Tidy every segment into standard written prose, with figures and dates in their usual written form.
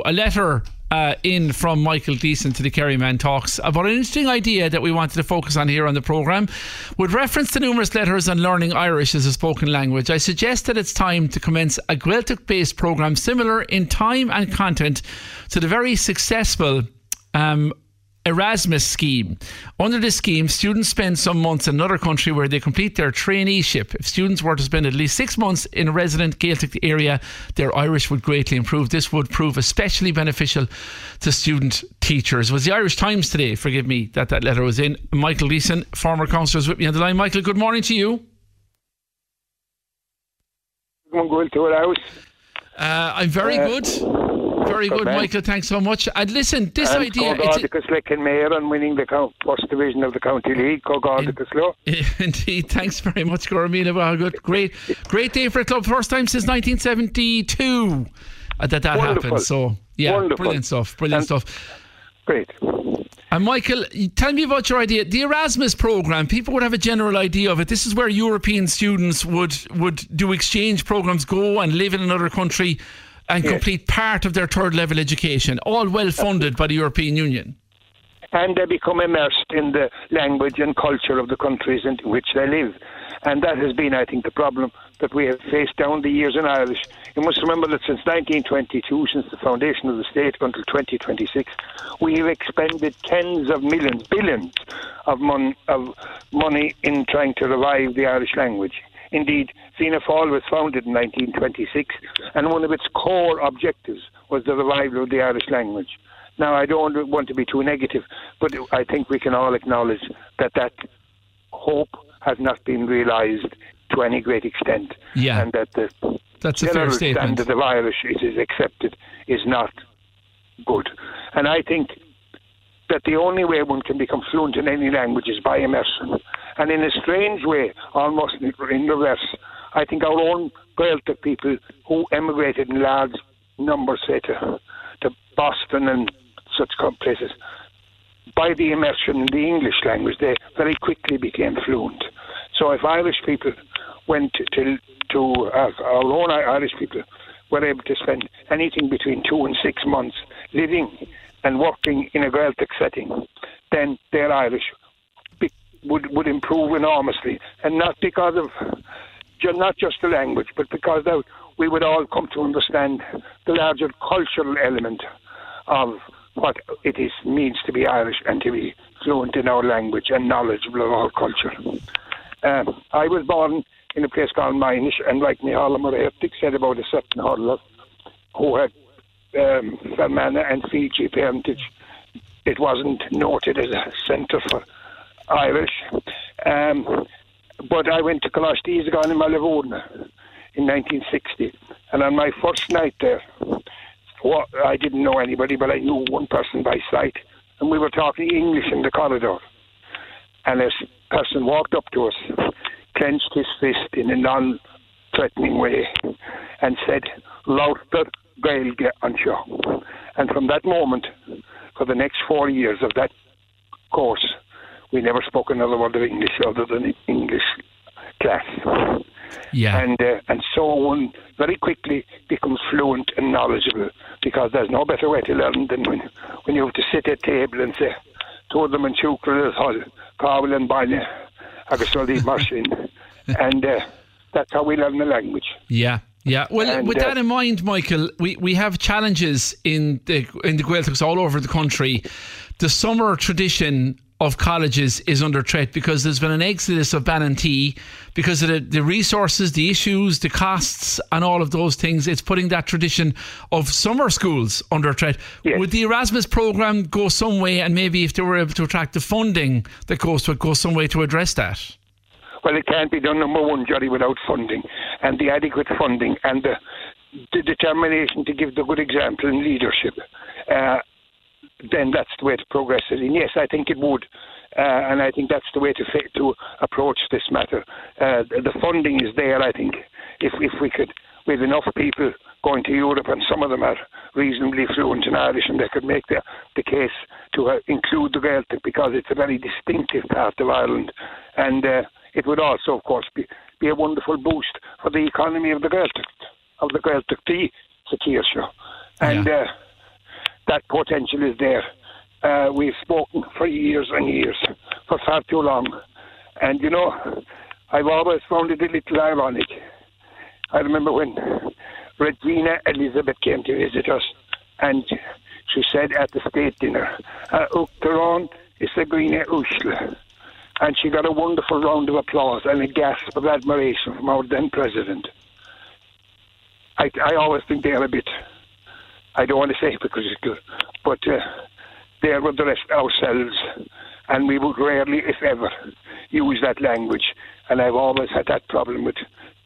a letter in from Michael Gleeson to the Kerryman Talks about an interesting idea that we wanted to focus on here on the programme. With reference to numerous letters on learning Irish as a spoken language, I suggest that it's time to commence a Gaeltacht-based programme similar in time and content to the very successful Erasmus scheme. Under this scheme, students spend some months in another country where they complete their traineeship. If students were to spend at least 6 months in a resident Gaeltacht area, their Irish would greatly improve. This would prove especially beneficial to student teachers. It was the Irish Times today, forgive me, that letter was in. Michael Gleeson, former councillor, is with me on the line. Michael, good morning to you. I'm very good. Very good, Michael. Thanks so much. And listen, this idea... And Mayor and winning the first division of the County League. Indeed. Thanks very much, Gormila. Good. Great day for a club. First time since 1972 that happened. So, yeah, wonderful. Brilliant stuff. Great. And Michael, tell me about your idea. The Erasmus programme, people would have a general idea of it. This is where European students would do exchange programmes, go and live in another country and complete part of their third level education, all well funded by the European Union. And they become immersed in the language and culture of the countries in which they live. And that has been, I think, the problem that we have faced down the years in Irish. You must remember that since 1922, since the foundation of the state until 2026, we have expended tens of millions, billions of money in trying to revive the Irish language. Indeed, Fianna Fáil was founded in 1926, and one of its core objectives was the revival of the Irish language. Now, I don't want to be too negative, but I think we can all acknowledge that hope has not been realised to any great extent, and that that's a fair statement. Standard of Irish it is accepted is not good. And I think that the only way one can become fluent in any language is by immersion. And in a strange way, almost in reverse, I think our own Gaeltacht people who emigrated in large numbers, say to Boston and such places, by the immersion in the English language, they very quickly became fluent. So if Irish people went to our own Irish people were able to spend anything between 2 and 6 months living and working in a Gaeltacht setting, then their Irish would improve enormously, and not because of not just the language, but because we would all come to understand the larger cultural element of what it means to be Irish and to be fluent in our language and knowledgeable of our culture. I was born in a place called Minish, and like Nihala Murray said about a certain hurler who had Fermanagh and Fiji parentage, it wasn't noted as a centre for Irish. But I went to Coloshteezagon in Malivona in 1960, and on my first night there, I didn't know anybody, but I knew one person by sight, and we were talking English in the corridor. And a person walked up to us, clenched his fist in a non-threatening way, and said, "Lauter Gaelge anseo." And from that moment, for the next 4 years of that course, we never spoke another word of English other than English class. Yeah. And so one very quickly becomes fluent and knowledgeable, because there's no better way to learn than when you have to sit at a table and say, "Toda man chúcra hol, Carl and Baile, Agusoli Martin," and that's how we learn the language. Yeah. Yeah, well, with that in mind, Michael, we have challenges in the Gaeltachts all over the country. The summer tradition of colleges is under threat because there's been an exodus of Ballantee because of the resources, the issues, the costs and all of those things. It's putting that tradition of summer schools under threat. Yes. Would the Erasmus programme go some way, and maybe if they were able to attract the funding that goes to it, go some way to address that? Well, it can't be done, number one, Jerry, without funding, and the adequate funding and the determination to give the good example in leadership. Then that's the way to progress it. And yes, I think it would. And I think that's the way to approach this matter. The funding is there, I think. If we could, with enough people going to Europe, and some of them are reasonably fluent in Irish, and they could make the case to include the Gaeltacht, because it's a very distinctive part of Ireland. And it would also, of course, be a wonderful boost for the economy of the Gaeltacht, Saoirse. And that potential is there. We've spoken for years and years, for far too long. And, you know, I've always found it a little ironic. I remember when Regina Elizabeth came to visit us, and she said at the state dinner, Uachtaráin is a Gwine Ushla. And she got a wonderful round of applause and a gasp of admiration from our then president. I always think they're a bit, I don't want to say hypocritical, but they're with the rest ourselves, and we would rarely, if ever, use that language. And I've always had that problem with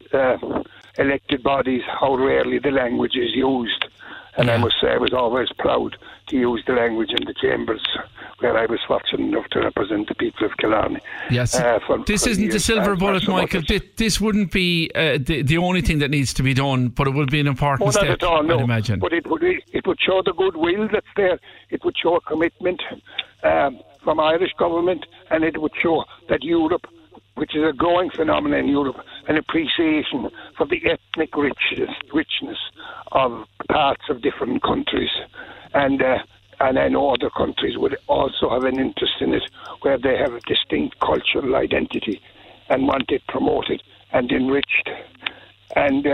elected bodies, how rarely the language is used. And I must say I was always proud to use the language in the chambers where I was fortunate enough to represent the people of Killarney. Yes. This isn't the silver bullet, Michael. This wouldn't be the only thing that needs to be done, but it would be an important step, not at all, no. I'd imagine. But it would show the goodwill that's there. It would show a commitment from Irish government, and it would show that Europe, which is a growing phenomenon in Europe, an appreciation for the ethnic richness of parts of different countries. And I know other countries would also have an interest in it, where they have a distinct cultural identity and want it promoted and enriched. And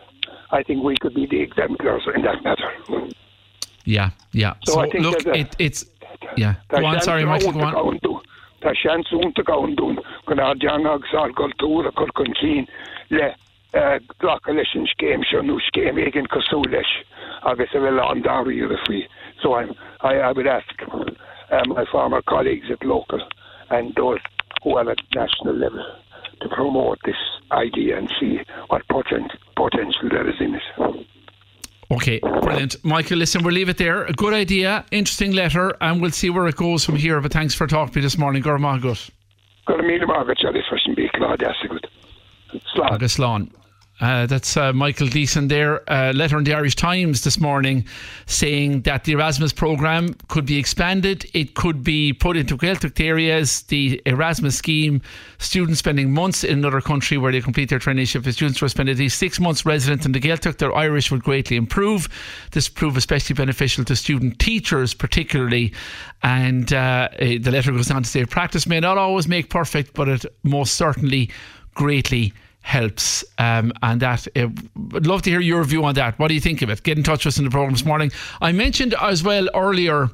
I think we could be the exemplars in that matter. Yeah. So I think look, it's... Yeah. Go on, sorry, Michael, go on. Tá sean súnta gáin dún gon ardang agsal cultúra chun cín le glacha leis an scéim seo nó scéim éigen cosú leis agus a bhfuil an dáirí a faoi. So I would ask my former colleagues at local and those who are at national level to promote this idea and see what potential there is in it. Okay, brilliant. Michael, listen, we'll leave it there. A good idea, interesting letter, and we'll see where it goes from here. But thanks for talking to me this morning. Gur Magat. Gur Míle Magat, Charlie Frishin B. Claude Assigwood. Agus Slán. That's Michael Deason there. Letter in the Irish Times this morning saying that the Erasmus programme could be expanded. It could be put into Gaeltacht areas. The Erasmus scheme, students spending months in another country where they complete their traineeship. If students were spending at least 6 months resident in the Gaeltacht, their Irish would greatly improve. This proved especially beneficial to student teachers particularly. And the letter goes on to say, practice may not always make perfect, but it most certainly greatly helps, and that I'd love to hear your view on that. What do you think of it? Get in touch with us in the programme this morning. I mentioned as well earlier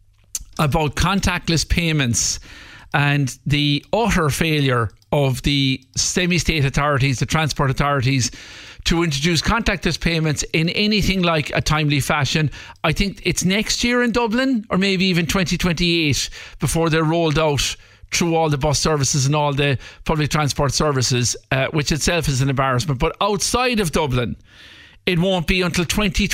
about contactless payments and the utter failure of the semi-state authorities, the transport authorities, to introduce contactless payments in anything like a timely fashion. I think it's next year in Dublin, or maybe even 2028 before they're rolled out through all the bus services and all the public transport services, which itself is an embarrassment. But outside of Dublin, it won't be until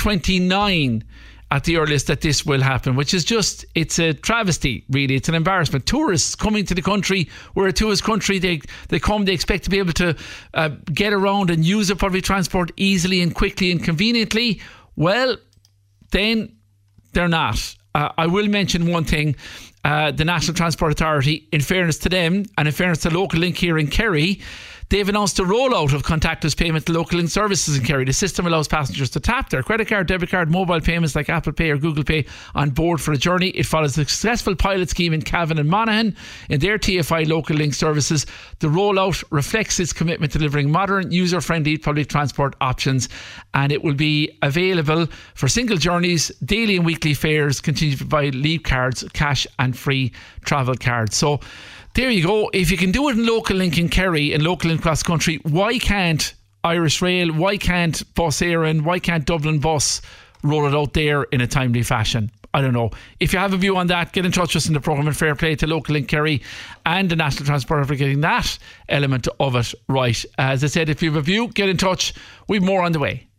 2029 at the earliest that this will happen, which is just, it's a travesty, really. It's an embarrassment. Tourists coming to the country, we're a tourist country, they come, they expect to be able to get around and use the public transport easily and quickly and conveniently. Well, then they're not. I will mention one thing. The National Transport Authority, in fairness to them and in fairness to Local Link here in Kerry, they've announced a rollout of contactless payment to Local Link services in Kerry. The system allows passengers to tap their credit card, debit card, mobile payments like Apple Pay or Google Pay on board for a journey. It follows a successful pilot scheme in Cavan and Monaghan in their TFI Local Link services. The rollout reflects its commitment to delivering modern, user-friendly public transport options, and it will be available for single journeys, daily and weekly fares, continue to provide leave cards, cash and free travel cards. So there you go. If you can do it in Local Link in Kerry and Local Link cross country, why can't Irish Rail, why can't Bus Éireann, why can't Dublin Bus roll it out there in a timely fashion? I don't know. If you have a view on that, get in touch with us in the programme, and fair play to Local Link Kerry and the National Transport for getting that element of it right. As I said, if you have a view, get in touch. We've more on the way.